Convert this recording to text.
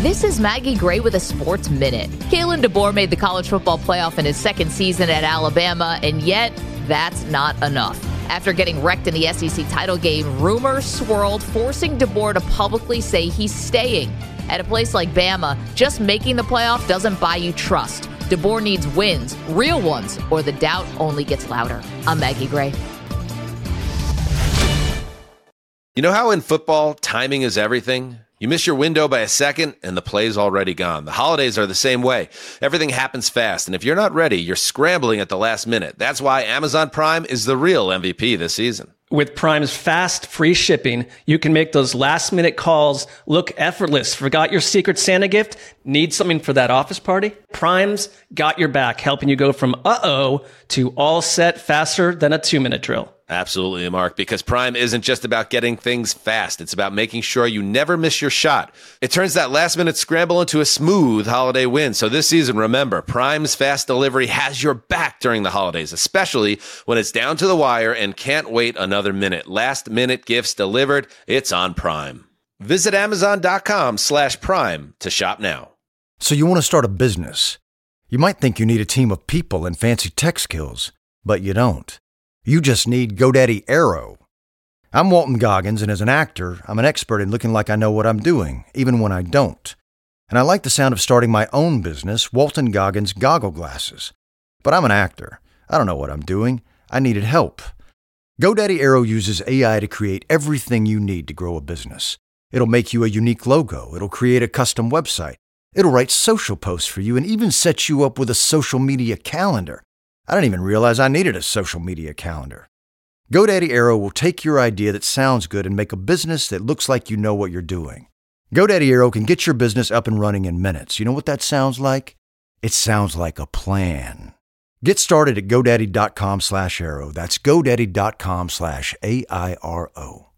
This is Maggie Gray with a Sports Minute. Kalen DeBoer made the college football playoff in his second season at Alabama, and yet that's not enough. After getting wrecked in the SEC title game, rumors swirled, forcing DeBoer to publicly say he's staying. At a place like Bama, just making the playoff doesn't buy you trust. DeBoer needs wins, real ones, or the doubt only gets louder. I'm Maggie Gray. You know how in football, timing is everything? You miss your window by a second, and the play's already gone. The holidays are the same way. Everything happens fast, and if you're not ready, you're scrambling at the last minute. That's why Amazon Prime is the real MVP this season. With Prime's fast, free shipping, you can make those last-minute calls look effortless. Forgot your Secret Santa gift? Need something for that office party? Prime's got your back, helping you go from uh-oh to all set faster than a 2-minute drill. Absolutely, Mark, because Prime isn't just about getting things fast. It's about making sure you never miss your shot. It turns that last-minute scramble into a smooth holiday win. So this season, remember, Prime's fast delivery has your back during the holidays, especially when it's down to the wire and can't wait another minute. Last-minute gifts delivered, it's on Prime. Visit Amazon.com/Prime to shop now. So you want to start a business. You might think you need a team of people and fancy tech skills, but you don't. You just need GoDaddy Aero. I'm Walton Goggins, and as an actor, I'm an expert in looking like I know what I'm doing, even when I don't. And I like the sound of starting my own business, Walton Goggins Goggle Glasses. But I'm an actor. I don't know what I'm doing. I needed help. GoDaddy Aero uses AI to create everything you need to grow a business. It'll make you a unique logo. It'll create a custom website. It'll write social posts for you and even set you up with a social media calendar. I didn't even realize I needed a social media calendar. GoDaddy Aero will take your idea that sounds good and make a business that looks like you know what you're doing. GoDaddy Aero can get your business up and running in minutes. You know what that sounds like? It sounds like a plan. Get started at GoDaddy.com/Aero. That's GoDaddy.com/AIRO.